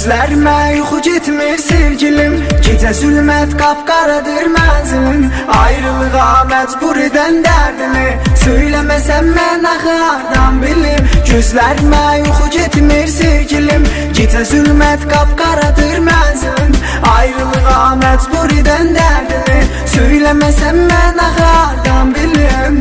Gözlərimə yuxu getmir sevgilim, gecə zülmət qapqaradır mənzilin. Ayrılığa məcbur edən dərdimi söyləməsəm mən axı hardan bilim. Gözlərimə yuxu getmir sevgilim, gecə zülmət qapqaradır mənzilin. Ayrılığa məcbur edən dərdimi söyləməsəm mən axı hardan bilim.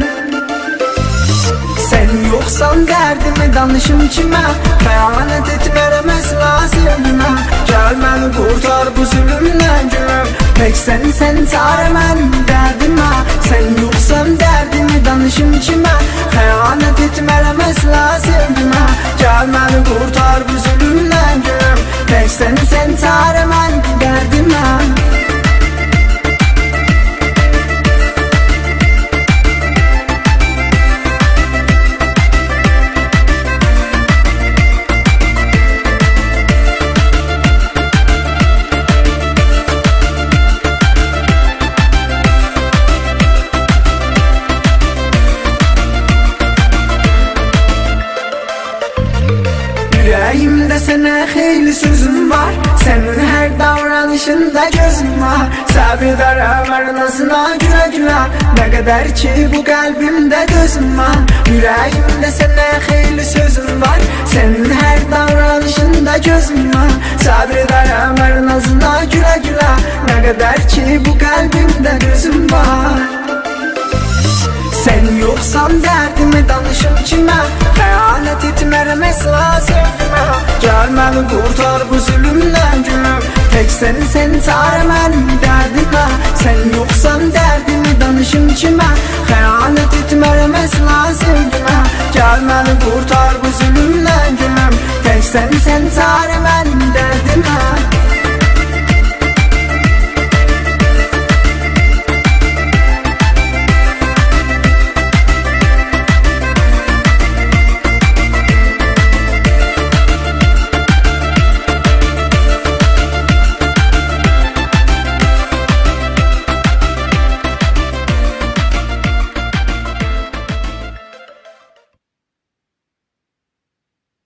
Sen yoksan dərdimi danışım kimə, xəyanət etmərəm əsla sevgimə. Gəl məni qurtar bu zülümdən gülüm, tək sən çarə mənim dərdimə. Sen yoksan dərdimi danışım kimə, xəyanət etmərəm əsla sevgimə. Gəl məni qurtar bu zülümdən gülüm, tək sən çarə mənim dərdimə. Yüreğimde sana xeyli sözüm var, senin her davranışında gözüm var. Sabrederim arasına güle güle, ne kadar ki bu kalbimde gözüm var. Yüreğimde sana xeyli sözüm var, senin her davranışında gözüm var. Sabrederim arasına güle güle, ne kadar ki bu kalbimde gözüm var. Sen yoksan dərdimi danışım kimə, xəyanət etmərəm əsla sevgimə. Gəl məni qurtar bu zülümdən gülüm, tək sən çarə mənim dərdimə. Sen yoksan dərdimi danışım kimə, xəyanət etmərəm əsla sevgimə. Gəl məni qurtar bu zülümdən gülüm, tək sən çarə mənim dərdimə.